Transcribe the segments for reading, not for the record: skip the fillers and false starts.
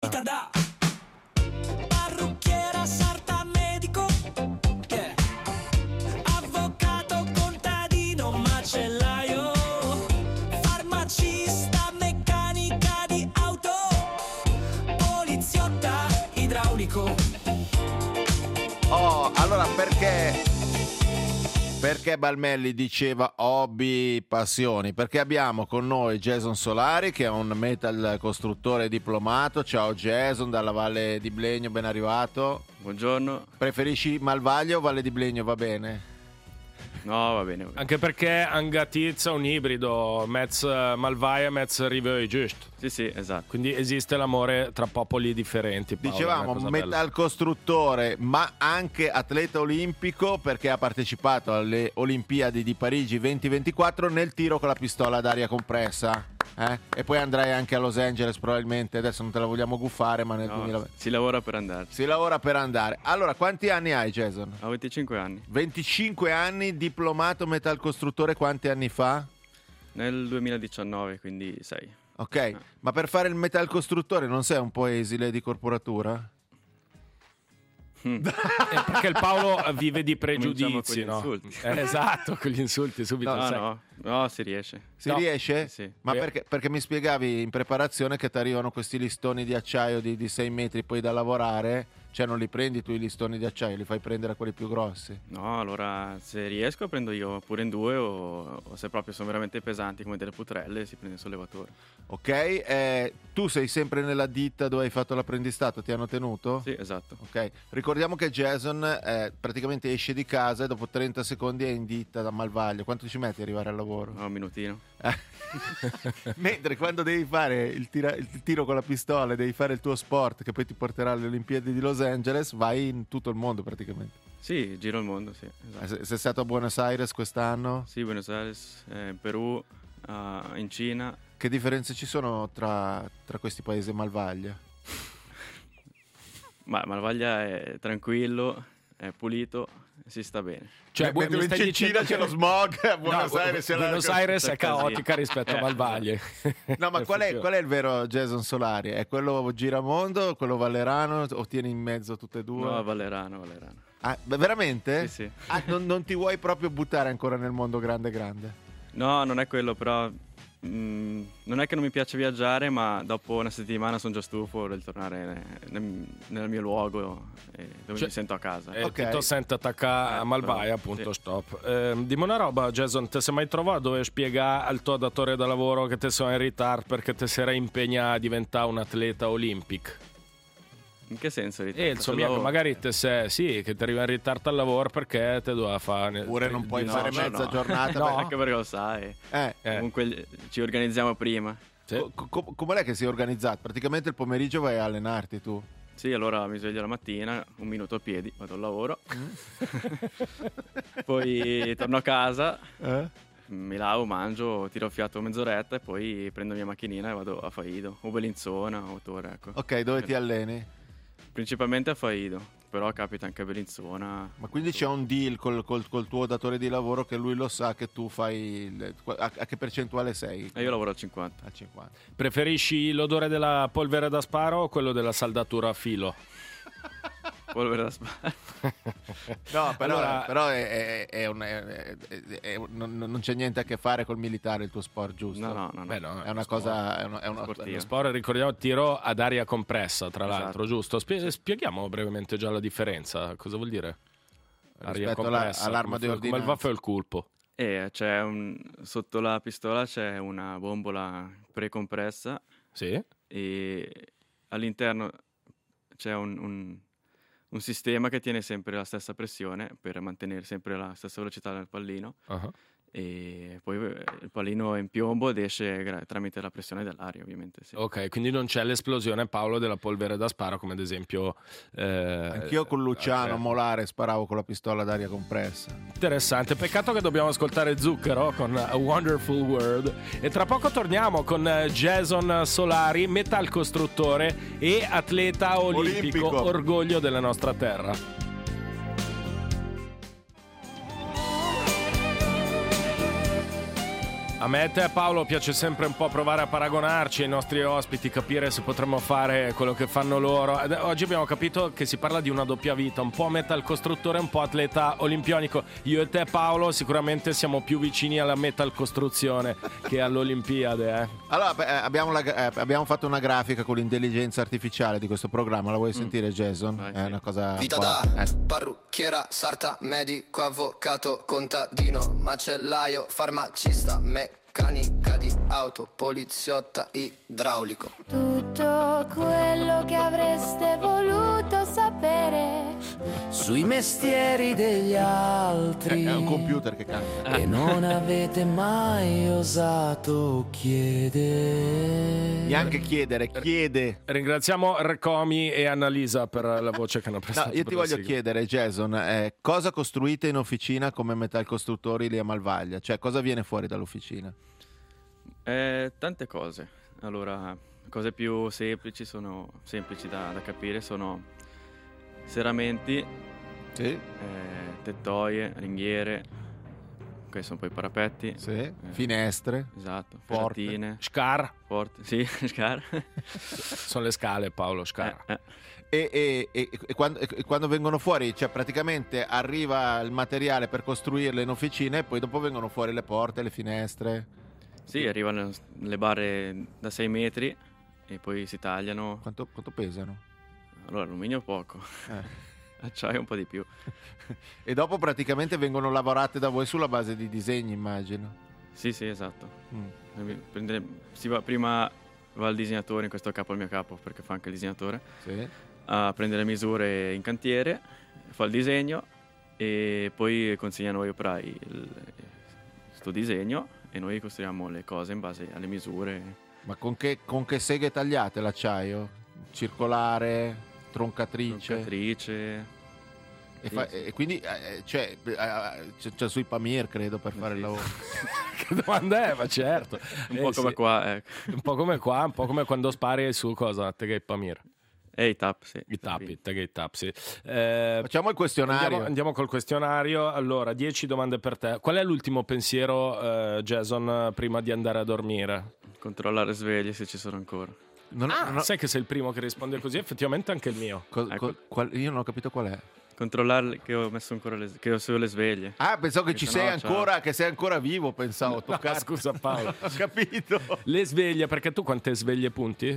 Da parrucchiera, sarta, medico, avvocato, contadino, macellaio, farmacista, meccanica di auto, poliziotta, idraulico. Oh, allora perché Balmelli diceva hobby, passioni? Perché abbiamo con noi Jason Solari, che è un metal costruttore diplomato. Ciao Jason, dalla Valle di Blegno, ben arrivato. Buongiorno. Preferisci Malvaglia o Valle di Blegno, va bene? No, va bene. Anche perché Angatiz è un ibrido, mezz Malvaja, mezz Rivøy, giusto? Sì, esatto. Quindi esiste l'amore tra popoli differenti. Paolo, Dicevamo metal costruttore, ma anche atleta olimpico, perché ha partecipato alle Olimpiadi di Parigi 2024 nel tiro con la pistola ad aria compressa. E poi andrai anche a Los Angeles probabilmente, adesso non te la vogliamo guffare, ma nel 2020 si lavora per andarci. Si lavora per andare. Allora, quanti anni hai, Jason? Ho 25 anni. 25 anni, diplomato metal costruttore, quanti anni fa? Nel 2019, quindi 6. Ok, ma per fare il metal costruttore non sei un po' esile di corporatura? Perché il Paolo vive di pregiudizi, no? Insulti. Esatto, con gli insulti subito. No, si riesce. Si riesce? Sì. Ma perché mi spiegavi in preparazione che ti arrivano questi listoni di acciaio di 6 metri poi da lavorare, cioè non li prendi tu i listoni di acciaio, li fai prendere a quelli più grossi? No, allora se riesco prendo io pure in due o se proprio sono veramente pesanti come delle putrelle si prende il sollevatore. Ok, tu sei sempre nella ditta dove hai fatto l'apprendistato, ti hanno tenuto? Sì, esatto. Ok, ricordiamo che Jason praticamente esce di casa e dopo 30 secondi è in ditta da Malvaglio. Quanto ci metti ad arrivare al lavoro? No, un minutino. Mentre quando devi fare il tiro con la pistola, devi fare il tuo sport che poi ti porterà alle Olimpiadi di Los Angeles, vai in tutto il mondo praticamente. Sì, giro il mondo, sì. Esatto. Sei stato a Buenos Aires quest'anno? Sì, Buenos Aires, in Perù, in Cina. Che differenze ci sono tra questi paesi e Malvaglia? Ma Malvaglia è tranquillo, è pulito, si sta bene. Cioè, mi stai dicendo c'è lo smog, a Buenos Aires, Buenos Aires è caotica rispetto a Malvaglia. No, ma qual è il vero Jason Solari? È quello Giramondo, quello Vallerano, o tieni in mezzo tutte e due? No, Vallerano. Ah, veramente? Sì. Ah, non ti vuoi proprio buttare ancora nel mondo grande? No, non è quello, però non è che non mi piace viaggiare, ma dopo una settimana sono già stufo, vorrei tornare nel mio luogo dove mi sento a casa. Okay. Ti senti attacca a Malvaja, appunto, sì. Stop. Dimmi una roba, Jason, ti sei mai trovato dove spiegare al tuo datore di lavoro che ti sei in ritardo perché ti sei impegnato a diventare un atleta olimpico? In che senso? Il suo amico magari te sei, sì, che ti arriva in ritardo al lavoro perché te doveva fare. Oppure non puoi fare mezza giornata. No, anche perché lo sai. Comunque ci organizziamo prima. Sì. Com'è che sei organizzato? Praticamente il pomeriggio vai a allenarti tu? Sì, allora mi sveglio la mattina, un minuto a piedi, vado al lavoro. Poi torno a casa. Mi lavo, mangio, tiro fiato mezz'oretta e poi prendo la mia macchinina e vado a Faido o Bellinzona o Torre, ecco. Ok, dove ti alleni? Principalmente a Faido, però capita anche a Bellinzona. Ma quindi c'è un deal col tuo datore di lavoro che lui lo sa che tu fai a che percentuale sei? Io lavoro al 50. Al 50. Preferisci l'odore della polvere da sparo o quello della saldatura a filo? Polvere da sparo. No, però non c'è niente a che fare col militare il tuo sport, giusto? No. Beh, no, è una cosa, è uno sport, ricordiamo, tiro ad aria compressa, tra l'altro, giusto? Spieghiamo brevemente già la differenza, cosa vuol dire? Aria compressa, all'arma di ordinanza. Come il vaffo e il culpo. Sotto la pistola c'è una bombola precompressa. Sì. E all'interno c'è un sistema che tiene sempre la stessa pressione per mantenere sempre la stessa velocità del pallino. E poi il pallino è in piombo ed esce tramite la pressione dell'aria, ovviamente. Sì. Ok, quindi non c'è l'esplosione, Paolo, della polvere da sparo, come ad esempio anch'io con Luciano Molare sparavo con la pistola d'aria compressa. Interessante, peccato che dobbiamo ascoltare Zucchero con A Wonderful World e tra poco torniamo con Jason Solari, metal costruttore e atleta olimpico. Orgoglio della nostra terra. A me e te, Paolo, piace sempre un po' provare a paragonarci ai nostri ospiti, capire se potremmo fare quello che fanno loro. Oggi abbiamo capito che si parla di una doppia vita, un po' metal costruttore, un po' atleta olimpionico. Io e te, Paolo, sicuramente siamo più vicini alla metal costruzione che all'Olimpiade. Allora, abbiamo fatto una grafica con l'intelligenza artificiale di questo programma. La vuoi sentire, Jason? Vai, È una cosa Vita da parrucchiera, sarta, medico, avvocato, contadino, macellaio, farmacista, meccanica di auto, poliziotta, idraulico. Tutto quello che avreste voluto sapere Sui mestieri degli altri È un computer che canta. e non avete mai osato chiedere. Neanche chiede. Ringraziamo Recomi e Annalisa per la voce che hanno prestato. No, io ti per la voglio sigla. chiedere, Jason, cosa costruite in officina come metal costruttori lì a Malvaglia? Cioè, cosa viene fuori dall'officina? Tante cose. Allora, cose più semplici da capire sono serramenti, Sì, tettoie, ringhiere, che sono poi parapetti. sì. Finestre. Esatto, Porte. ferratine, Scar, porte, sì, scar. sono le scale, Paolo, Scar. E quando vengono fuori, cioè praticamente arriva il materiale per costruirle in officina e poi dopo vengono fuori le porte, le finestre. Sì, arrivano le barre da 6 metri e poi si tagliano. Quanto pesano? Allora, alluminio poco, acciaio un po' di più. E dopo praticamente vengono lavorate da voi sulla base di disegni, immagino. Sì, esatto. Mm. Prima va il disegnatore, in questo caso il mio capo, perché fa anche il disegnatore, Sì. a prendere le misure in cantiere, fa il disegno e poi consegna a noi operai questo disegno e noi costruiamo le cose in base alle misure. Ma con che seghe tagliate l'acciaio? Circolare, troncatrice? Troncatrice. E quindi c'è sui Pamir, credo, per fare il lavoro. Che domanda è? Ma certo. Un po' come sì. qua, ecco. Un po' come qua, un po' come quando spari su cosa? Tegay Pamir. E i tap, sì. I tappi, Tegay Tap, sì. Facciamo il questionario. Andiamo col questionario. Allora, 10 domande per te. Qual è l'ultimo pensiero, Jason, prima di andare a dormire? Controllare sveglie se ci sono ancora. Sai che sei il primo che risponde così? Effettivamente anche il mio. Ecco. Io non ho capito qual è. Controllare che ho messo ancora che ho sulle sveglie. Ah, pensavo che ci no, sei ciao. ancora, che sei ancora vivo, pensavo. No, scusa Paolo. Ho capito. Le sveglie, perché tu quante sveglie punti?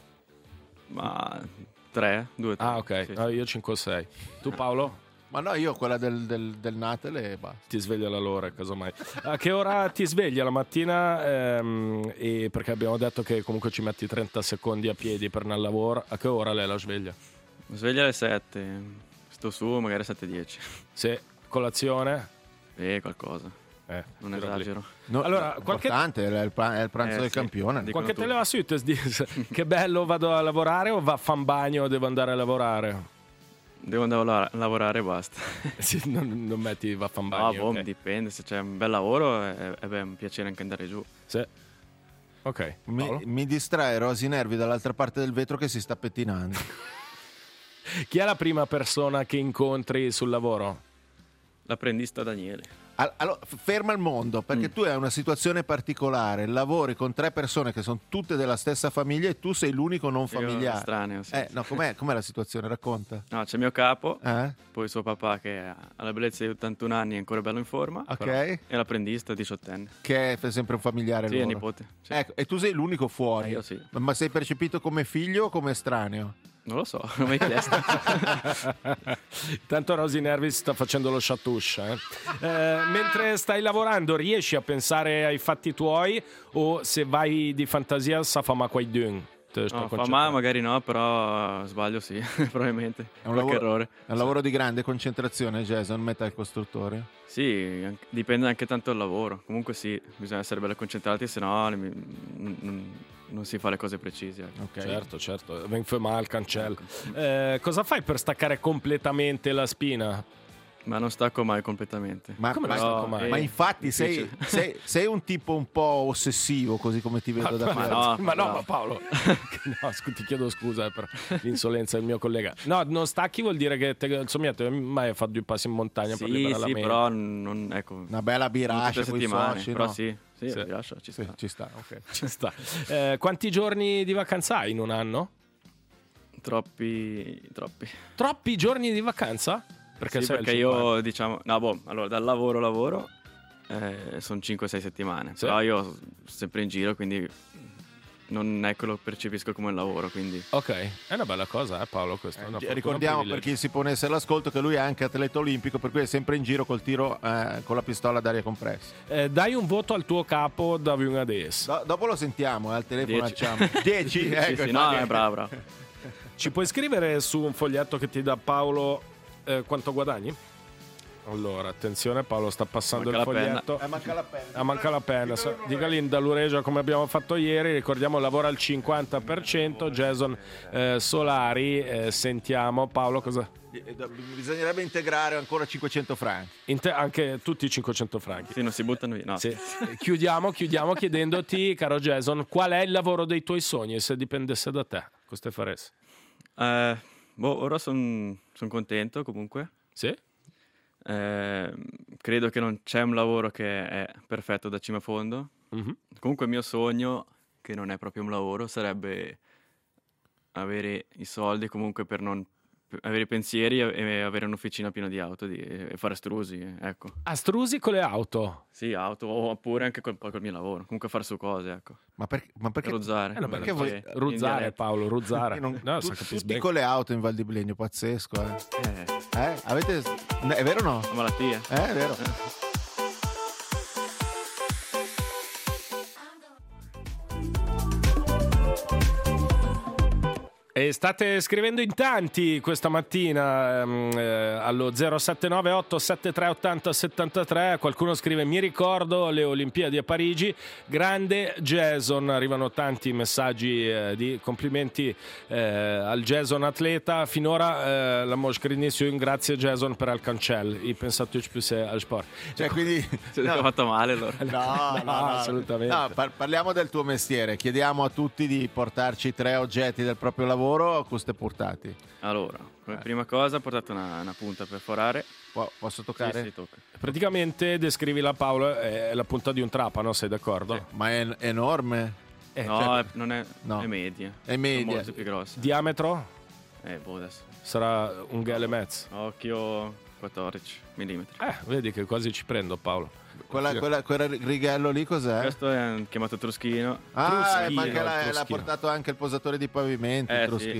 Ma 3, 2, 3. Ah, ok. Sì. No, io 5 o 6. Tu Paolo? Ma no, io quella del Natal e basta. Ti sveglia l'ora, casomai. A che ora ti sveglia la mattina? E perché abbiamo detto che comunque ci metti 30 secondi a piedi per andare al lavoro. A che ora lei la sveglia? Mi sveglio alle 7. Sto su magari 7:10. Sì, colazione? Qualcosa. Non tiro lì. esagero. No, Allora, importante, è il pranzo del sì. campione. Dico- Qualche tutti. televasuites dice che bello, vado a lavorare o va a fan bagno, devo andare a lavorare? Devo andare a lavorare e basta. Sì, non metti va a fan No, bagno. boh, ok. dipende. Se c'è un bel lavoro è un piacere anche andare giù. Sì. Ok, Paolo? Mi distrae Rosy Nervi dall'altra parte del vetro che si sta pettinando. Chi è la prima persona che incontri sul lavoro? L'apprendista Daniele. Allora, ferma il mondo, perché tu hai una situazione particolare, lavori con 3 persone che sono tutte della stessa famiglia e tu sei l'unico non familiare. Estraneo, sì. No, com'è la situazione? Racconta. No, c'è mio capo, Eh? poi suo papà che ha la bellezza di 81 anni è ancora bello in forma. Ok. però- E l'apprendista 18enne. Che è sempre un familiare Sì, è loro. nipote. Sì. Ecco, e tu sei l'unico fuori. Io sì. Ma sei percepito come figlio o come estraneo? Non lo so, non mi hai chiesto. Tanto Rosy Nervi sta facendo lo chatouche. Mentre stai lavorando, riesci a pensare ai fatti tuoi o se vai di fantasia sa fa ma quai dun? No, fa male magari no, però sbaglio sì, probabilmente. È un Qualche errore. È un lavoro di grande concentrazione, Jason, metal costruttore. Sì, dipende anche tanto dal lavoro. Comunque sì, bisogna essere belli concentrati, se no non si fa le cose precise. Ecco. Ok. Certo. Ven fa mal il cancello. Cosa fai per staccare completamente la spina? Ma non stacco mai completamente. Ma, Come ma- non stacco mai? ma infatti difficile. sei un tipo un po' ossessivo, così come ti vedo da fuori. no. Ma Paolo, no, ti chiedo scusa per l'insolenza del mio collega. No, non stacchi vuol dire che insomma mai fa 2 passi in montagna per Sì, liberare la mente. però non, ecco, Una bella non tutte birascia le con i settimane, soci, però no? sì, Sì, il rilascio ci sta. Ci sta, ok. Ci sta. Quanti giorni di vacanza hai in un anno? Troppi. Troppi giorni di vacanza? Perché io, diciamo... No, allora, dal lavoro sono 5-6 settimane. Sì. Però io sono sempre in giro, quindi non è che lo percepisco come un lavoro, quindi... Ok, è una bella cosa, Paolo, questo. Ricordiamo per chi si ponesse all'ascolto che lui è anche atleta olimpico, per cui è sempre in giro col tiro con la pistola ad aria compressa. Dai un voto al tuo capo da 1 a 10. Dopo lo sentiamo, al telefono 10. facciamo 10. Ecco, sì, no, è bravo. Ci puoi scrivere su un foglietto che ti dà Paolo quanto guadagni? Allora, attenzione, Paolo sta passando il foglietto. Manca la penna. Manca la penna. Dica Linda Luregia come abbiamo fatto ieri. Ricordiamo, lavora al 50%. Jason Solari. Sentiamo, Paolo, cosa? Bisognerebbe integrare ancora 500 franchi. Anche tutti i 500 franchi. Sì, non si buttano via. No. Sì. Chiudiamo chiedendoti, caro Jason, qual è il lavoro dei tuoi sogni? Se dipendesse da te, cosa te faresti? Ora sono contento comunque. Sì? Credo che non c'è un lavoro che è perfetto da cima a fondo. Mm-hmm. Comunque il mio sogno, che non è proprio un lavoro, sarebbe avere i soldi comunque per non avere i pensieri e avere un'officina piena di auto e fare strusi, ecco. Strusi con le auto? Sì, auto, oppure anche col mio lavoro, comunque fare su cose, ecco. Ma perché ruzzare? Perché voi ruzzare, Paolo, ruzzare. Tutti con le auto in Val di Blegno, pazzesco, Avete... È vero o no? Una malattia. È vero. E state scrivendo in tanti questa mattina allo 0798 7380 73. Qualcuno scrive: mi ricordo le Olimpiadi a Parigi, grande Jason. Arrivano tanti messaggi di complimenti al Jason atleta. Finora la Moschrinissimo grazie Jason per il cancello. I pensato più al sport. Cioè, quindi ti ho fatto male allora. No, assolutamente. No, parliamo del tuo mestiere. Chiediamo a tutti di portarci 3 oggetti del proprio lavoro. Cosa stai portati? Allora, come prima cosa ho portato una punta per forare. Posso toccare? Sì, tocca. Praticamente descrivila, Paolo, è la punta di un trapano, sei d'accordo? Sì. Ma è enorme? No, non è, è media. È media. Sono molto più grosse. Diametro? Adesso. Sarà un gale e mezzo. Occhio 14 mm. Vedi che quasi ci prendo, Paolo. Quel righello lì cos'è? Questo è chiamato truschino. Ma l'ha portato anche il posatore di pavimenti. Il truschino.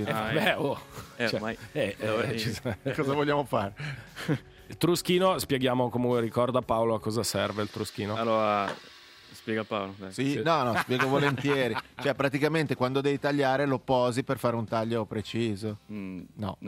Cosa vogliamo fare? Il truschino, spieghiamo come ricorda Paolo a cosa serve il truschino. Allora, spiega Paolo. Dai. Sì. No, spiego volentieri. Cioè, praticamente quando devi tagliare lo posi per fare un taglio preciso. No.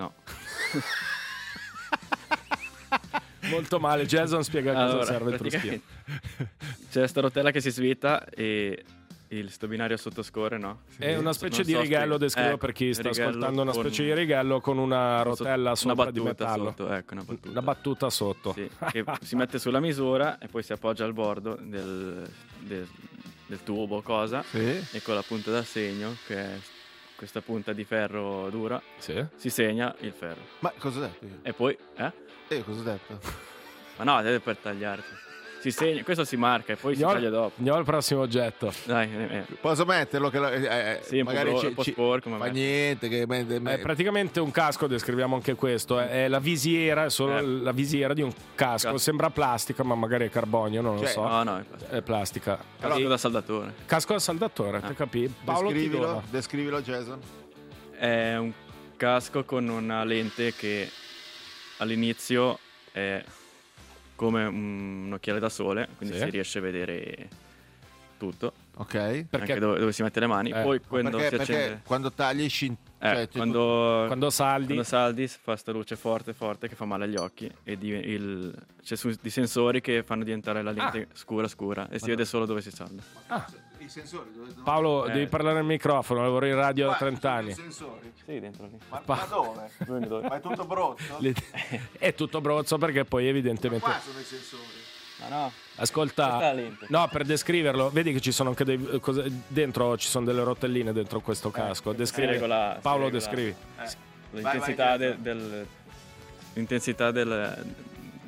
Molto male, Jason spiega cosa serve il truschino. C'è sta rotella che si svita e il sto binario sottoscorre, no? È una specie di righello, descrivo per chi sta ascoltando, una specie di righello con una rotella sopra di metallo. Una battuta sotto. Sì, che si mette sulla misura e poi si appoggia al bordo del tubo, e con la punta da segno, che è questa punta di ferro dura, si segna il ferro. Ma cosa ho detto io? E poi, cosa ho detto? Ma no, deve per tagliarti. Si segna, questo si marca e poi si taglia dopo. Andiamo al prossimo oggetto. Dai, posso metterlo? Sì, magari un po' sporco, ma fa niente. È praticamente un casco, descriviamo anche questo. È la visiera, è solo la visiera di un casco. Sembra plastica, ma magari è carbonio, non lo so. No, è plastica. Casco da saldatore. Casco da saldatore, ti capi? Paolo, descrivilo, Jason. È un casco con una lente che all'inizio è come un occhiale da sole, quindi si riesce a vedere tutto. Ok. Anche dove si mette le mani. Poi quando si accende... Perché quando tagli quando saldi fa sta luce forte che fa male agli occhi e c'è di sensori che fanno diventare la lente scura e si vede solo dove si salda. I sensori Paolo, devi parlare al microfono, lavoro in radio da 30 anni. I sensori? Sì, dentro lì. Ma dove? Ma è tutto brozzo? È tutto brozzo perché poi evidentemente... Ma qua sono i sensori. Ma no. Ascolta, no, per descriverlo, vedi che ci sono anche dentro ci sono delle rotelline dentro questo casco. Descrivi. Paolo, descrivi. L'intensità l'intensità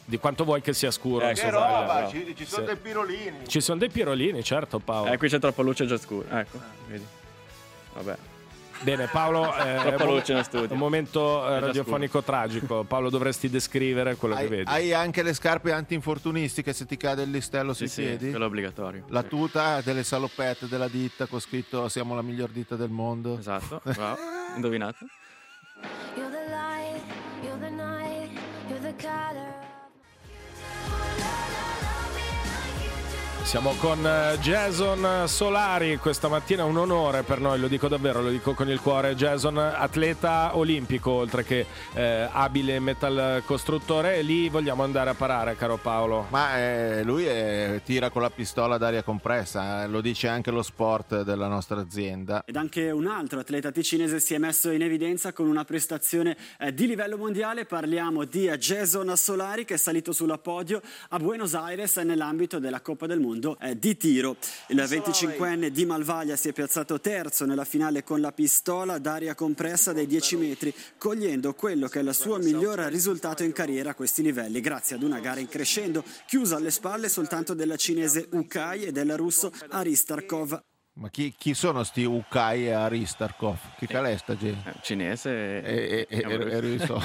Di quanto vuoi che sia scuro. Che insomma, roba, ci sono dei pirolini. Ci sono dei pirolini, certo, Paolo. Qui c'è troppa luce, è già scuro. Ecco, vedi. Vabbè. Bene, Paolo, Troppa luce in studio. un momento radiofonico tragico. Paolo, dovresti descrivere quello che vedi. Hai anche le scarpe anti-infortunistiche se ti cade il listello sui piedi? Sì, quello è obbligatorio. La tuta delle salopette della ditta con scritto siamo la miglior ditta del mondo. Esatto, wow, indovinato. You're the light, you're the night, you're the color. Siamo con Jason Solari questa mattina, un onore per noi, lo dico davvero, lo dico con il cuore. Jason, atleta olimpico oltre che abile metal costruttore, e lì vogliamo andare a parare, caro Paolo. Ma lui tira con la pistola ad aria compressa, lo dice anche lo sport della nostra azienda. Ed anche un altro atleta ticinese si è messo in evidenza con una prestazione di livello mondiale. Parliamo di Jason Solari, che è salito sul podio a Buenos Aires nell'ambito della Coppa del Mondo di tiro. Il 25enne di Malvaglia si è piazzato terzo nella finale con la pistola d'aria compressa dai 10 metri, cogliendo quello che è il suo miglior risultato in carriera a questi livelli, grazie ad una gara in crescendo, chiusa alle spalle soltanto della cinese Ukai e del russo Aristarkov. Ma chi sono sti Ukai e Aristarkov? Chi calesta, Cinese e russo.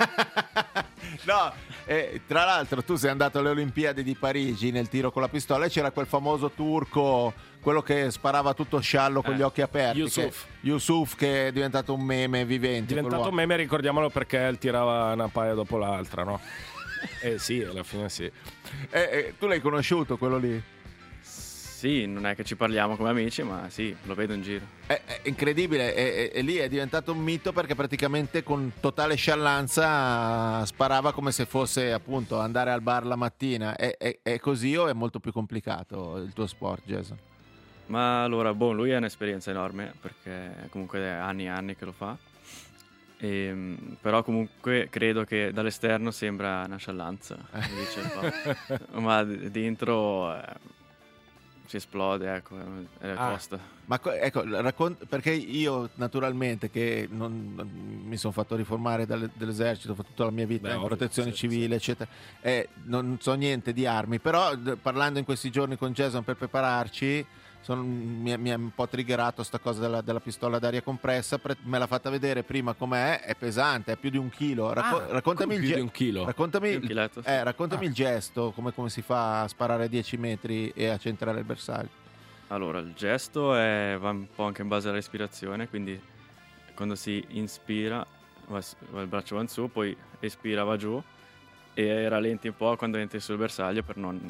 No, tra l'altro tu sei andato alle Olimpiadi di Parigi nel tiro con la pistola e c'era quel famoso turco, quello che sparava tutto sciallo con gli occhi aperti, Yusuf, che è diventato un meme vivente. È diventato un meme, ricordiamolo, perché tirava una paia dopo l'altra, no? Sì, alla fine sì. Tu l'hai conosciuto quello lì? Sì, non è che ci parliamo come amici, ma sì, lo vedo in giro. È incredibile, e lì è diventato un mito perché praticamente con totale sciallanza sparava come se fosse appunto andare al bar la mattina. È così o è molto più complicato il tuo sport, Jason? Ma allora, lui ha un'esperienza enorme perché comunque è anni e anni che lo fa. Però comunque credo che dall'esterno sembra una sciallanza, ma dentro... si esplode, ecco, è tosta. Ma ecco, perché io naturalmente che non mi sono fatto riformare dall'esercito, ho fatto tutta la mia vita in protezione civile, eccetera, non so niente di armi, però parlando in questi giorni con Jason per prepararci, mi è un po' triggerato sta cosa della pistola d'aria compressa. Me l'ha fatta vedere prima com'è, è pesante, è più di 1 chilo. Raccontami più di 1 chilo. Raccontami Raccontami il gesto, come si fa a sparare a 10 metri e a centrare il bersaglio. Allora, il gesto va un po' anche in base alla respirazione, quindi quando si inspira il braccio va in su, poi espira, va giù, e rallenti un po' quando entri sul bersaglio per non...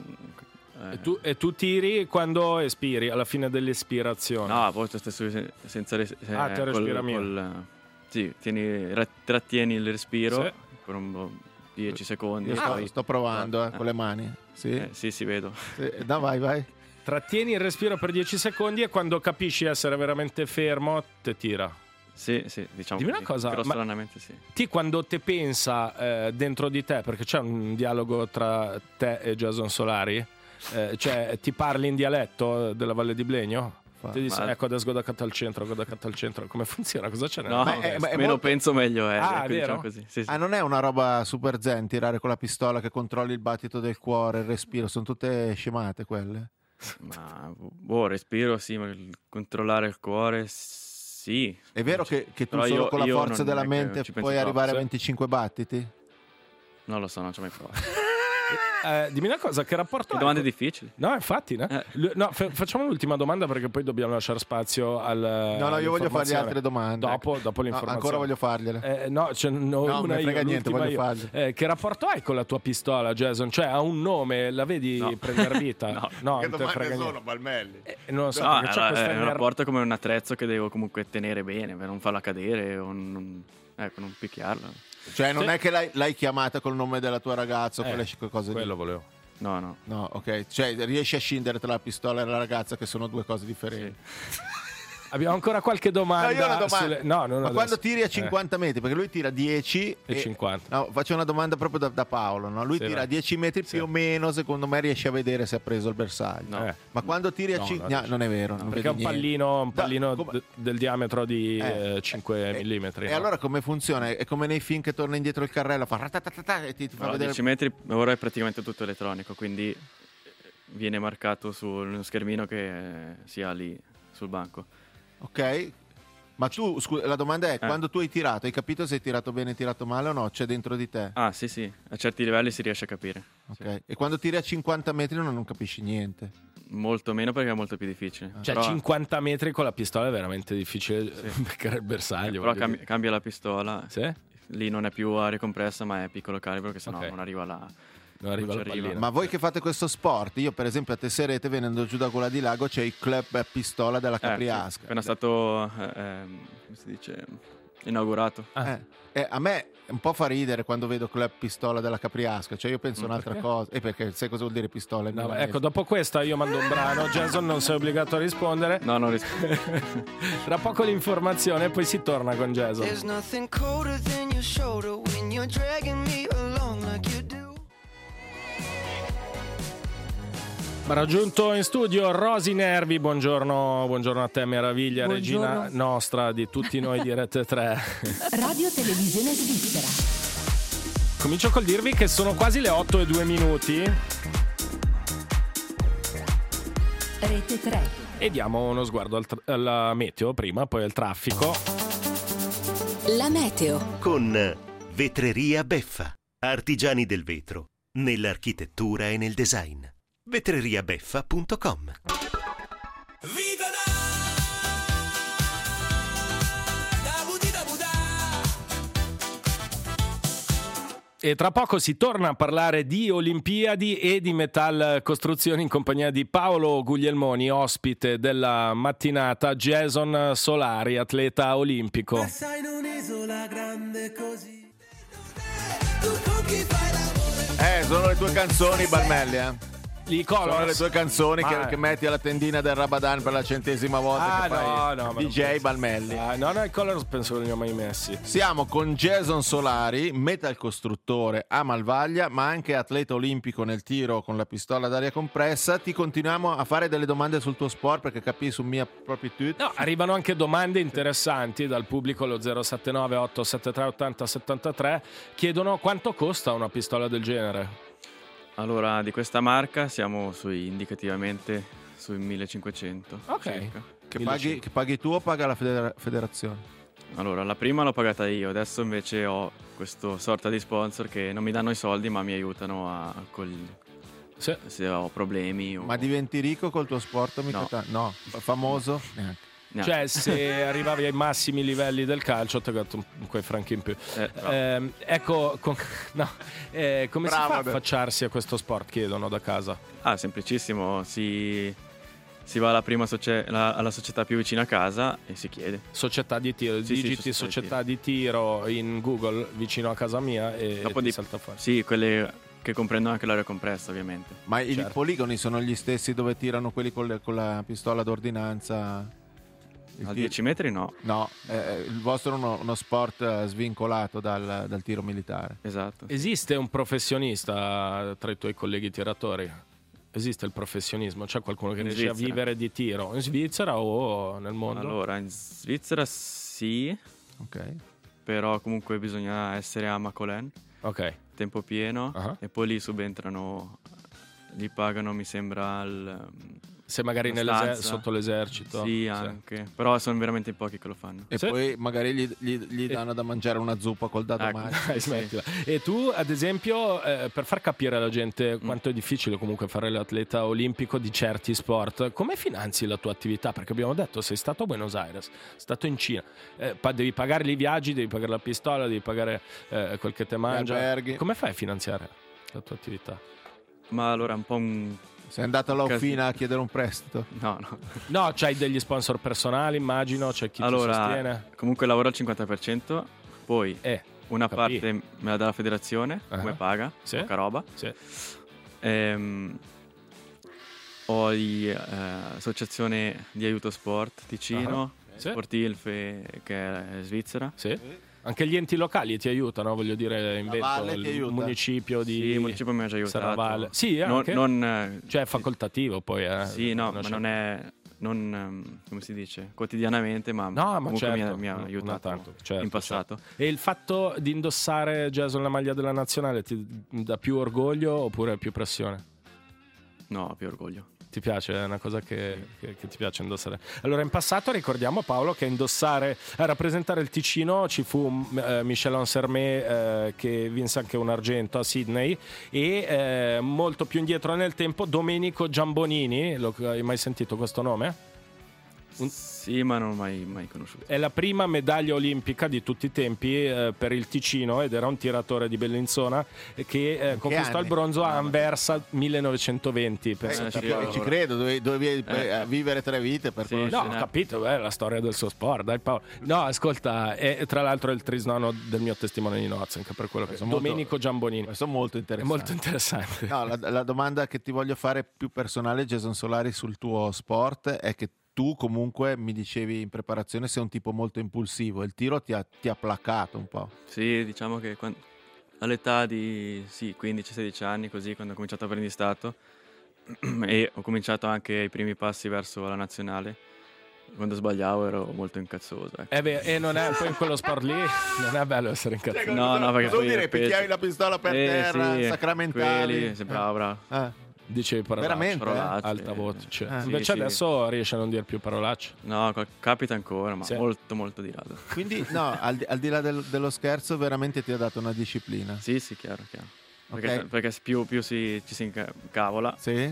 E tu tiri quando espiri, alla fine dell'espirazione? No, poi tu stai senza respira. Sì, trattieni il respiro per 10 secondi. Io sto provando con le mani. Sì, sì, vedo. No, vai. Trattieni il respiro per 10 secondi e quando capisci essere veramente fermo, te tira. Sì, diciamo. Dimmi una cosa, però stranamente sì. Ti quando te pensa dentro di te, perché c'è un dialogo tra te e Jason Solari, cioè ti parli in dialetto della Valle di Blegno? Ti dici, ecco, adesso godacato al centro, come funziona? Cosa c'è? No, meno penso meglio è. È vero? Diciamo così. Sì. Non è una roba super zen tirare con la pistola che controlli il battito del cuore, il respiro, sono tutte scemate quelle? Ma respiro sì, ma controllare il cuore sì. È vero che tu solo con la forza della mente puoi arrivare a 25 battiti? Non lo so, non ci ho mai provato. Dimmi una cosa, che rapporto hai? Domande difficili. No, infatti, no? Facciamo l'ultima domanda perché poi dobbiamo lasciare spazio al. No, io voglio fargli altre domande. Dopo l'informazione. Ancora voglio fargliele. Non me frega niente, voglio fargliele. Che rapporto hai con la tua pistola, Jason? Cioè, ha un nome, la vedi prendere vita? No, che non domande frega sono, Balmelli? Non lo so, è un rapporto come un attrezzo che devo comunque tenere bene per non farla cadere o non picchiarla. Cioè non è che l'hai chiamata col nome della tua ragazza o quelle cose quello volevo. No, ok, cioè riesci a scindere tra la pistola e la ragazza, che sono due cose differenti. Abbiamo ancora qualche domanda. Io ho una domanda. Non ma adesso. quando tiri a 50 metri, perché lui tira 10 e 50. No, faccio una domanda proprio da Paolo, no? Lui tira a 10 metri più o meno, secondo me riesce a vedere se ha preso il bersaglio. No. Ma quando tiri a 5 non è vero, non perché è un pallino del diametro di 5 mm. E allora come funziona? È come nei film che torna indietro il carrello, fa ratatatata e ti fa vedere 10 metri ora è praticamente tutto elettronico, quindi viene marcato sullo schermino che sia lì sul banco. Ok. Ma tu, la domanda è, quando tu hai tirato, hai capito se hai tirato bene, tirato male o no? C'è dentro di te? Ah, sì, a certi livelli si riesce a capire. Ok. Sì. E quando tiri a 50 metri non capisci niente? Molto meno perché è molto più difficile. Cioè però, 50 metri con la pistola è veramente difficile beccare il bersaglio. però cambia la pistola. Sì? Lì non è più aria compressa, ma è piccolo calibro, che sennò non arriva la... Non arriva il pallino. Ma voi che fate questo sport, io per esempio a Tesserete, venendo giù da quella di Lago, c'è il club pistola della Capriasca. Sì, appena stato, come si dice, inaugurato. A me un po' fa ridere quando vedo club pistola della Capriasca, cioè io penso un'altra cosa. Perché sai cosa vuol dire pistola? No, ecco, dopo questa io mando un brano. Jason non sei obbligato a rispondere. No, non rispondo. Tra poco l'informazione e poi si torna con Jason. There's nothing colder than your shoulder when you're dragging me along like you do. Raggiunto in studio Rosy Nervi, buongiorno a te meraviglia, buongiorno. Regina nostra di tutti noi di Rete 3. Radio Televisione Svizzera. Comincio col dirvi che sono quasi le 8:02. Rete 3. E diamo uno sguardo alla meteo prima, poi al traffico. La meteo con Vetreria Beffa, artigiani del vetro, nell'architettura e nel design. vetreriabeffa.com. E tra poco si torna a parlare di Olimpiadi e di Metal Costruzioni in compagnia di Paolo Guglielmoni, ospite della mattinata, Jason Solari, atleta olimpico. Sai in un'isola grande così. Sono le tue canzoni, Balmelli, Sono le tue canzoni che metti alla tendina del Rabadan per la 100ª volta che fai DJ Balmelli. No, i Colors penso che non li ho mai messi. Siamo con Jason Solari, metal costruttore a Malvaglia, ma anche atleta olimpico nel tiro con la pistola d'aria compressa. Ti continuiamo a fare delle domande sul tuo sport perché capisci un mia proprio tutto. No, arrivano anche domande interessanti dal pubblico allo 079 873 80 73. Chiedono quanto costa una pistola del genere. Allora, di questa marca siamo indicativamente sui 1500. Ok. Circa. Che paghi tu o paga la federazione? Allora, la prima l'ho pagata io, adesso invece ho questo sorta di sponsor che non mi danno i soldi ma mi aiutano se ho problemi. Ma diventi ricco col tuo sport? No. Famoso? Neanche. No. Cioè, se arrivavi ai massimi livelli del calcio ti ho dato quei franchi in più. Ecco, come si fa a affacciarsi a questo sport, chiedono da casa? Semplicissimo, si va alla prima alla società più vicina a casa e si chiede. Società di tiro, digiti società di tiro in Google vicino a casa mia e ti salta fuori. Sì, quelle che comprendono anche l'aria compressa, ovviamente. Ma i poligoni sono gli stessi dove tirano quelli con la pistola d'ordinanza? A 10 metri no. No, il vostro è uno sport svincolato dal tiro militare. Esatto. Esiste un professionista tra i tuoi colleghi tiratori? Esiste il professionismo? C'è qualcuno che riesce a vivere di tiro? In Svizzera o nel mondo? Allora, in Svizzera sì. Ok. Però comunque bisogna essere a Macolen. Ok. Tempo pieno. E poi lì subentrano, li pagano mi sembra se magari sotto l'esercito. Sì, anche. Però sono veramente pochi che lo fanno. E poi magari gli danno da mangiare una zuppa col dado magico. Smettila. E tu, ad esempio, per far capire alla gente quanto è difficile comunque fare l'atleta olimpico di certi sport, come finanzi la tua attività? Perché abbiamo detto, sei stato a Buenos Aires, sei stato in Cina, devi pagare i viaggi, devi pagare la pistola, devi pagare quel che te mangia. Come fai a finanziare la tua attività? Ma allora un po' sei andato all'Aufina a chiedere un prestito? No, c'hai degli sponsor personali, immagino, c'è chi ti sostiene. Comunque lavoro al 50%, poi una parte me la dà la federazione, come paga, poca roba. Sì. Ho l'associazione di aiuto sport Ticino, Sportilf, che è svizzera. Sì. Anche gli enti locali ti aiutano, voglio dire, in Valle ti aiuta? municipio di... Sì, il municipio mi ha già aiutato. Serravalle. Sì, anche? cioè è facoltativo poi. Sì, no, ma non è... come si dice, quotidianamente, ma comunque certo, mi ha aiutato tanto, certo, in passato. Certo. E il fatto di indossare, Jason, la maglia della nazionale ti dà più orgoglio oppure più pressione? No, più orgoglio. Ti piace? È una cosa che ti piace indossare. Allora, in passato ricordiamo, Paolo, che a rappresentare il Ticino ci fu Michel Ansermet, che vinse anche un argento a Sydney, e molto più indietro nel tempo Domenico Giambonini. Hai mai sentito questo nome? Sì, ma non ho mai conosciuto. È la prima medaglia olimpica di tutti i tempi per il Ticino, ed era un tiratore di Bellinzona che conquistò il bronzo a Anversa 1920. Ci credo, dovevi vivere 3 vite per ho capito, è la storia del suo sport, dai Paolo. No, ascolta, tra l'altro è il trisnono del mio testimone di nozze, anche per quello che Domenico Giambonini. Sono molto interessanti. È molto interessante. No, la domanda che ti voglio fare più personale, Jason Solari, sul tuo sport è che tu comunque mi dicevi in preparazione sei un tipo molto impulsivo, il tiro ti ha placato un po'. Sì, diciamo che all'età di 15-16 anni, così, quando ho cominciato apprendistato e ho cominciato anche i primi passi verso la nazionale, quando sbagliavo ero molto incazzoso. Ecco. E non è poi in quello sport lì non è bello essere incazzato. No, perché vuol dire picchiavi la pistola per terra, sacramentali. Bravo. Dicevi parolacce, alta voce. Invece adesso riesci a non dire più parolacce? No, capita ancora, ma molto molto di rado. Quindi no, al di là dello scherzo, veramente ti ha dato una disciplina. Sì, chiaro. Perché più ci si incavola. Sì.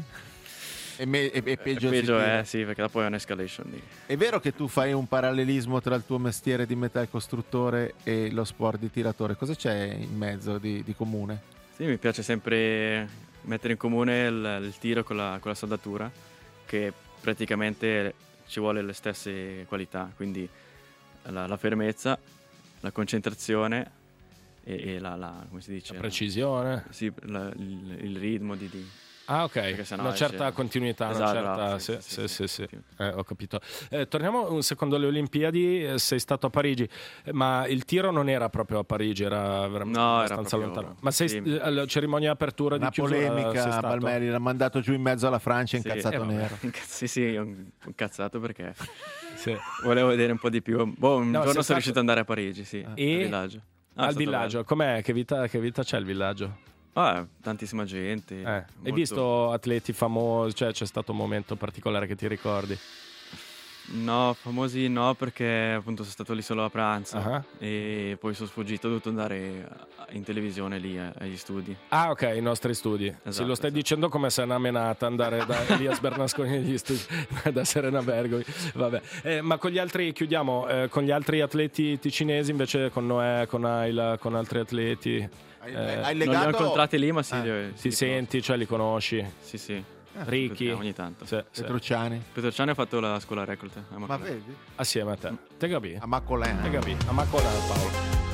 E peggio è, sì, perché dopo è un'escalation lì. È vero che tu fai un parallelismo tra il tuo mestiere di metalcostruttore e lo sport di tiratore? Cosa c'è in mezzo di comune? Sì, mi piace sempre mettere in comune il tiro con la saldatura, che praticamente ci vuole le stesse qualità, quindi la fermezza, la concentrazione e come si dice? La precisione. Sì, il ritmo di ok, una certa continuità, esatto, sì. Ho capito. Torniamo un secondo alle Olimpiadi. Sei stato a Parigi, ma il tiro non era proprio a Parigi, era veramente abbastanza lontano. Ma alla cerimonia di apertura di chiusura polemica, Palmieri l'ha mandato giù in mezzo alla Francia, incazzato nero. Sì, ho incazzato perché volevo vedere un po' di più. Un giorno sono riuscito ad andare a Parigi, al villaggio. Al villaggio, com'è? Che vita c'è il villaggio? Tantissima gente. Hai visto atleti famosi? Cioè, c'è stato un momento particolare che ti ricordi? No, famosi no, perché appunto sono stato lì solo a pranzo e poi sono sfuggito, ho dovuto andare in televisione lì agli studi. Ok, i nostri studi. Esatto, lo stai dicendo come se è una menata andare da Elias Bernasconi negli studi da Serena Bergomi. Vabbè. Ma con gli altri, chiudiamo, con gli altri atleti ticinesi, invece con Noè, con Ayla, con altri atleti. Hai legato... Non li ho incontrati lì, ma ti senti, cioè li conosci? Sì. Ricky ogni tanto. Petrucciani ha fatto la scuola recluta. Ma vedi? Assieme a te. Te capì? A Macolena. A Macolena, Paolo.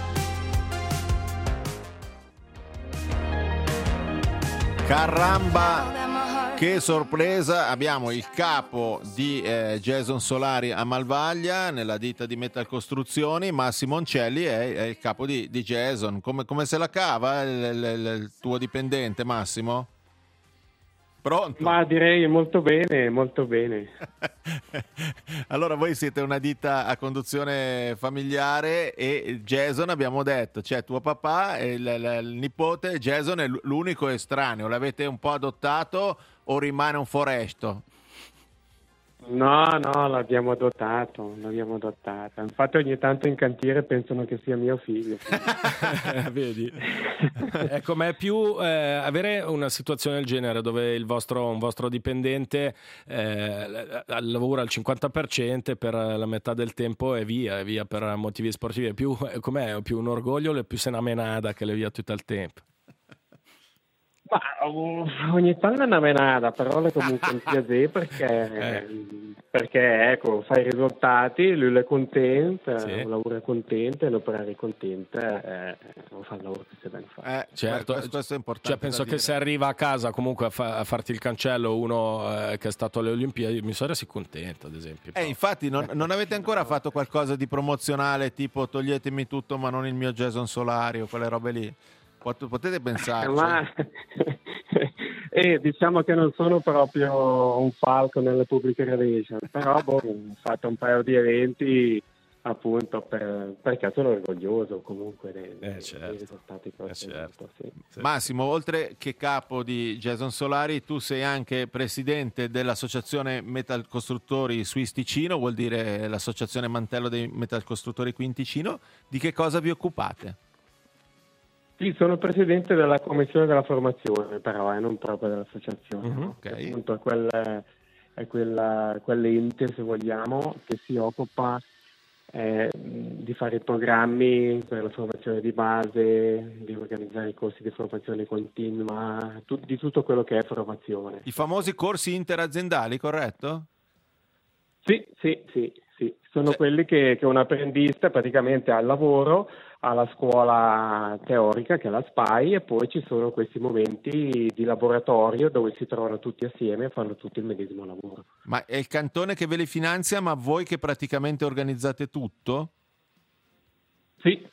Caramba, che sorpresa, abbiamo il capo di Jason Solari a Malvaglia nella ditta di Metalcostruzioni. Massimo Oncelli è il capo di Jason. Come se la cava il tuo dipendente, Massimo? Pronto? Ma direi molto bene, molto bene. Allora voi siete una ditta a conduzione familiare e Jason, abbiamo detto, c'è tuo papà e il nipote. Jason è l'unico estraneo, l'avete un po' adottato o rimane un foresto? No, l'abbiamo adottato. Infatti ogni tanto in cantiere pensano che sia mio figlio. Vedi? Ecco, ma è più avere una situazione del genere dove un vostro dipendente lavora al 50% per la metà del tempo e via per motivi sportivi. È più un orgoglio o è più una menada che le via tutto il tempo? Ma ogni tanto è una menata, però le comunque un piacere perché ecco, fai i risultati, lui è contento, il lavoro è contento, l'operario è contento, non fa il lavoro che si deve fare. Certo, questo è importante. Cioè, penso che se arriva a casa comunque a farti il cancello uno che è stato alle Olimpiadi, mia sorella si contenta, ad esempio. Infatti non avete ancora fatto qualcosa di promozionale, tipo toglietemi tutto ma non il mio Jason Solari o quelle robe lì? Potete pensarci? Diciamo che non sono proprio un falco nelle pubbliche relations, però ho fatto un paio di eventi appunto perché sono orgoglioso comunque dei risultati che ho ottenuto. Sì. Massimo, oltre che capo di Jason Solari, tu sei anche presidente dell'associazione Metalcostruttori Swiss Ticino, vuol dire l'associazione mantello dei metalcostruttori qui in Ticino. Di che cosa vi occupate? Sì, sono presidente della commissione della formazione, però non proprio dell'associazione. No? Okay. Che appunto è quell'ente, se vogliamo, che si occupa di fare i programmi per la formazione di base, di organizzare i corsi di formazione continua, di tutto quello che è formazione. I famosi corsi interaziendali, corretto? Sì. Sono quelli che un apprendista praticamente ha al lavoro, alla scuola teorica che è la SPAI, e poi ci sono questi momenti di laboratorio dove si trovano tutti assieme e fanno tutti il medesimo lavoro. Ma è il cantone che ve li finanzia, ma voi che praticamente organizzate tutto? Sì,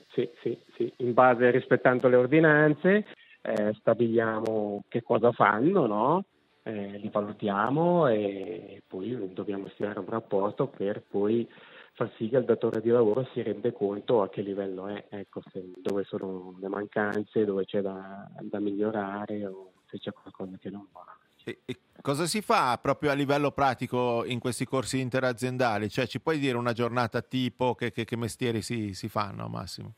in base, rispettando le ordinanze, stabiliamo che cosa fanno, no? Li valutiamo e poi dobbiamo stilare un rapporto per poi far sì che il datore di lavoro si rende conto a che livello è, ecco, dove sono le mancanze, dove c'è da migliorare o se c'è qualcosa che non va. E cosa si fa proprio a livello pratico in questi corsi interaziendali? Cioè, ci puoi dire una giornata tipo, che mestieri si fanno, Massimo?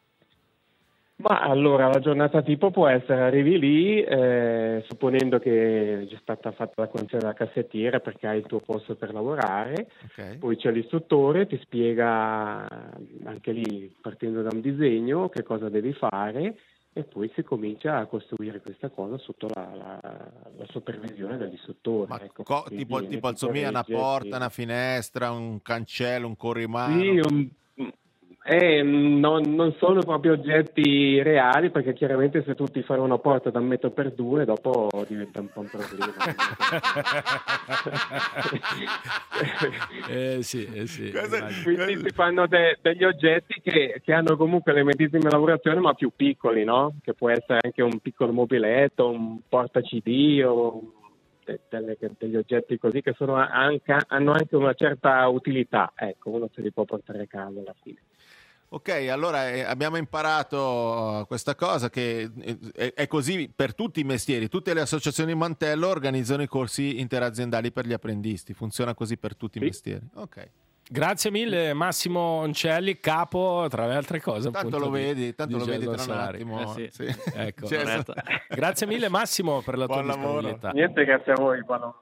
Ma allora la giornata tipo può essere, arrivi lì supponendo che è già stata fatta la consegna della cassettiera perché hai il tuo posto per lavorare, poi c'è l'istruttore, ti spiega anche lì partendo da un disegno che cosa devi fare e poi si comincia a costruire questa cosa sotto la supervisione dell'istruttore. Ma ecco, tipo alzomia, una porta, una finestra, un cancello, un corrimano? Sì, non sono proprio oggetti reali perché chiaramente se tu ti fai una porta da 1,2 metri dopo diventa un po' un problema. Sì. Quindi si fanno degli oggetti che hanno comunque le medesime lavorazioni ma più piccoli, no? Che può essere anche un piccolo mobiletto, un porta CD o degli oggetti così che hanno anche una certa utilità, ecco, uno se li può portare a casa alla fine. Ok, allora abbiamo imparato questa cosa che è così per tutti i mestieri, tutte le associazioni mantello organizzano i corsi interaziendali per gli apprendisti, funziona così per tutti i mestieri. Ok. Grazie mille Massimo Oncelli, capo tra le altre cose. Tanto appunto, lo vedi tra un Solari. attimo. Sì. Ecco. Certo. Grazie mille Massimo per la tua disponibilità. Niente, grazie a voi. Buon lavoro.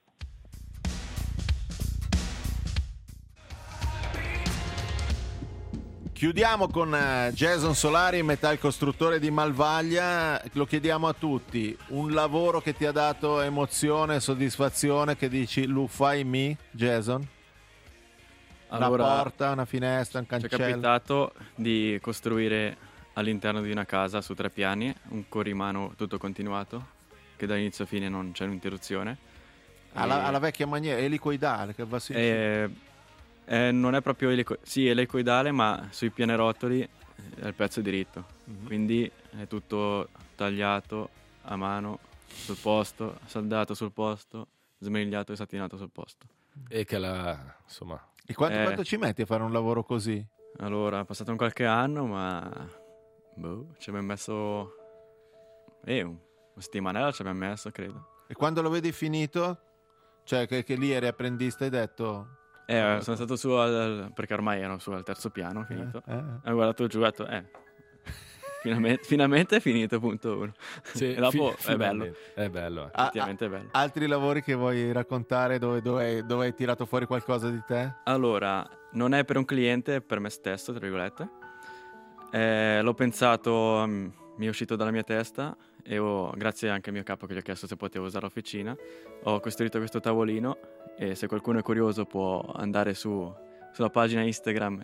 Chiudiamo con Jason Solari, metalcostruttore di Malvaglia. Lo chiediamo a tutti, un lavoro che ti ha dato emozione, soddisfazione, che dici lo fai me, Jason? Allora, una porta, una finestra, un cancello? Ci è capitato di costruire all'interno di una casa su 3 piani un corrimano tutto continuato, che da inizio a fine non c'è un'interruzione. Alla vecchia maniera, elicoidale, che va non è proprio elicoidale, ma sui pianerottoli è il pezzo diritto, quindi è tutto tagliato a mano sul posto, saldato sul posto, smerigliato e satinato sul posto. E che insomma. E quanto ci metti a fare un lavoro così? Allora, è passato un qualche anno, ma ci abbiamo messo una settimanella ci abbiamo messo, credo. E quando lo vedi finito? Cioè che lì eri apprendista e hai detto... sono stato su perché ormai ero su al terzo piano, finito. Ho guardato giù e ho detto, finalmente è finito, punto 1. Sì, e dopo è bello. È bello. Effettivamente è bello. Altri lavori che vuoi raccontare dove hai tirato fuori qualcosa di te? Allora, non è per un cliente, è per me stesso, tra virgolette. L'ho pensato, mi è uscito dalla mia testa e grazie anche al mio capo che gli ho chiesto se potevo usare l'officina, ho costruito questo tavolino e se qualcuno è curioso può andare sulla pagina Instagram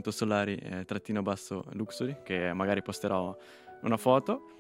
j.solari_luxury, che magari posterò una foto.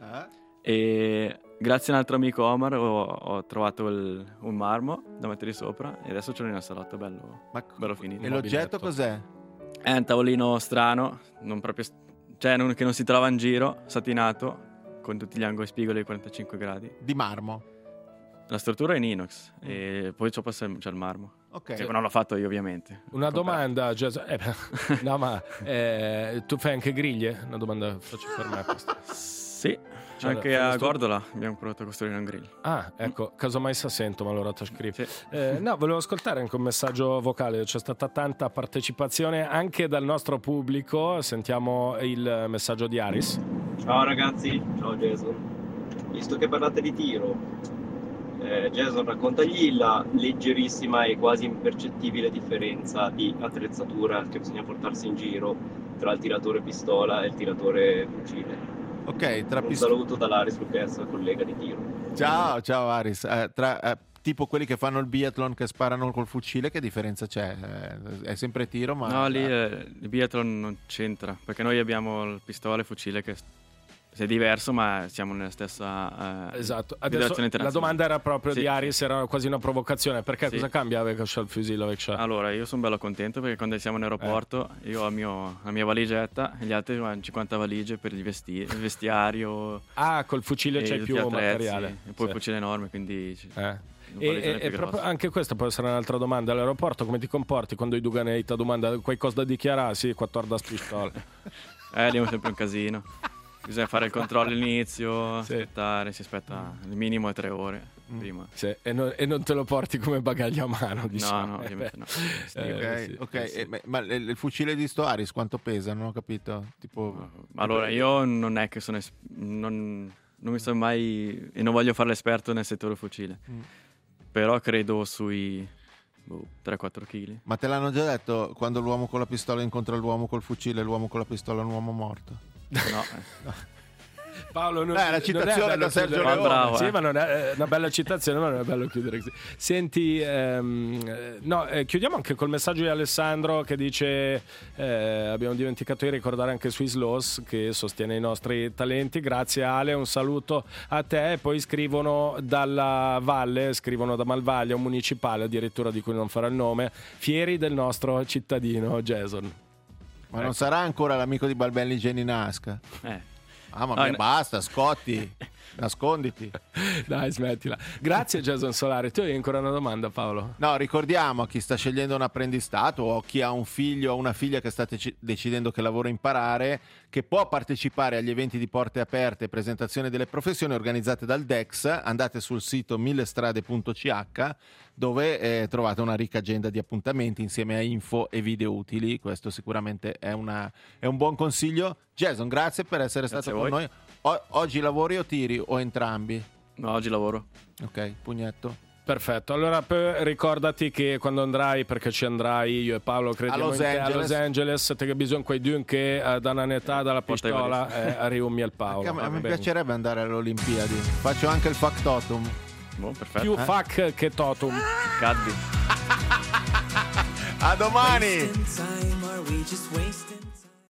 E grazie a un altro amico Omar ho trovato un marmo da mettere sopra e adesso ce l'ho nel salotto bello finito. E l'oggetto cos'è? È un tavolino strano, non proprio che non si trova in giro, satinato, con tutti gli angoli spigoli di 45 gradi. Di marmo? La struttura è in inox e poi c'è il marmo. Ok. Che non l'ho fatto io, ovviamente. Una domanda, no, ma tu fai anche griglie? Una domanda faccio per me questa. Sì, anche a Gordola abbiamo provato a costruire un grill. Ah, ecco, casomai sa sento, ma allora ti scrivo. Sì. No, volevo ascoltare anche un messaggio vocale, c'è stata tanta partecipazione anche dal nostro pubblico. Sentiamo il messaggio di Aris. Ciao ragazzi, ciao Jason. Visto che parlate di tiro, Jason raccontagli la leggerissima e quasi impercettibile differenza di attrezzatura che bisogna portarsi in giro tra il tiratore pistola e il tiratore fucile. Ok, un saluto dall'Aris Lucchessa, collega di tiro. Ciao Aris. Tipo quelli che fanno il biathlon che sparano col fucile, che differenza c'è? È sempre tiro, ma... No, lì il biathlon non c'entra, perché noi abbiamo il pistola e il fucile che è diverso, ma siamo nella stessa esatto. Adesso la domanda era proprio di Aris, era quasi una provocazione, perché cosa cambia avec il fucile? Allora, io sono bello contento perché quando siamo in aeroporto io ho la mia valigetta e gli altri hanno 50 valigie per il vestiario. Ah, col fucile c'è più materiale. E poi il fucile enorme, quindi... E proprio anche questa può essere un'altra domanda. All'aeroporto come ti comporti quando i doganei ti domandano qualcosa da dichiarare? Sì, 14 pistole. Lì è sempre un casino. Bisogna fare il controllo all'inizio, aspettare, si aspetta il minimo 3 ore prima. Sì, e non te lo porti come bagaglio a mano, diciamo. No, ovviamente no. Ma il fucile di sto Aris quanto pesa? Non ho capito. Tipo... Allora, io non è che sono... non mi sono mai... e non voglio fare l'esperto nel settore fucile. Però credo sui 3-4 kg. Ma te l'hanno già detto, quando l'uomo con la pistola incontra l'uomo col fucile, l'uomo con la pistola è un uomo morto? No. Paolo, la citazione da Sergio Leone. Bravo, sì, ma non è una bella citazione, ma non è bello chiudere così. Senti, chiudiamo anche col messaggio di Alessandro che dice abbiamo dimenticato di ricordare anche Swiss Laws che sostiene i nostri talenti. Grazie Ale, un saluto a te. E poi scrivono dalla Valle, scrivono da Malvaglia, un municipale addirittura di cui non farà il nome, fieri del nostro cittadino Jason. Ma non sarà ancora l'amico di Balbelli Geni Nasca? Basta, Scotti, nasconditi. Dai, smettila. Grazie Jason Solari. Tu hai ancora una domanda, Paolo? No, ricordiamo a chi sta scegliendo un apprendistato o chi ha un figlio o una figlia che sta decidendo che lavoro imparare, che può partecipare agli eventi di porte aperte e presentazione delle professioni organizzate dal DEX. Andate sul sito millestrade.ch dove trovate una ricca agenda di appuntamenti insieme a info e video utili. Questo sicuramente è un buon consiglio. Jason, grazie per essere stato con noi. Oggi lavori o tiri o entrambi? No, oggi lavoro. Ok, pugnetto. Perfetto, allora ricordati che quando andrai, perché ci andrai io e Paolo crediamo a Los Angeles, te che bisogno quei dun che da una età dalla pistola arriumi al Paolo. A me piacerebbe andare alle Olimpiadi. Faccio anche il factotum. Perfetto. Più fac che totum. Caddi. A domani.